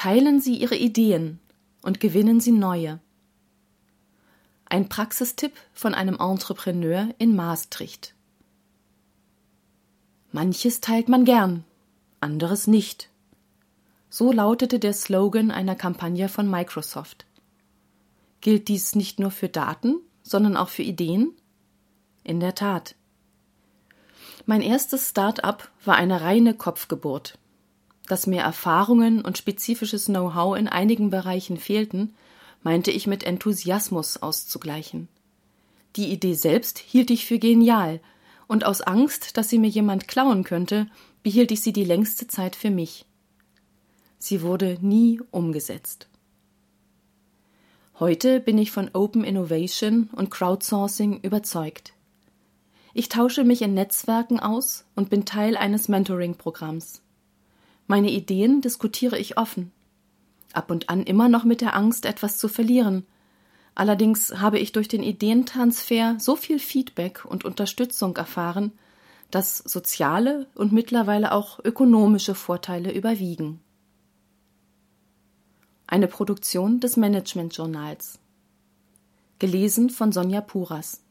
Teilen Sie Ihre Ideen und gewinnen Sie neue. Ein Praxistipp von einem Entrepreneur in Maastricht. Manches teilt man gern, anderes nicht. So lautete der Slogan einer Kampagne von Microsoft. Gilt dies nicht nur für Daten, sondern auch für Ideen? In der Tat. Mein erstes Start-up war eine reine Kopfgeburt. Dass mir Erfahrungen und spezifisches Know-how in einigen Bereichen fehlten, meinte ich mit Enthusiasmus auszugleichen. Die Idee selbst hielt ich für genial, und aus Angst, dass sie mir jemand klauen könnte, behielt ich sie die längste Zeit für mich. Sie wurde nie umgesetzt. Heute bin ich von Open Innovation und Crowdsourcing überzeugt. Ich tausche mich in Netzwerken aus und bin Teil eines Mentoring-Programms. Meine Ideen diskutiere ich offen. Ab und an immer noch mit der Angst, etwas zu verlieren. Allerdings habe ich durch den Ideentransfer so viel Feedback und Unterstützung erfahren, dass soziale und mittlerweile auch ökonomische Vorteile überwiegen. Eine Produktion des Management-Journals. Gelesen von Sonja Puras.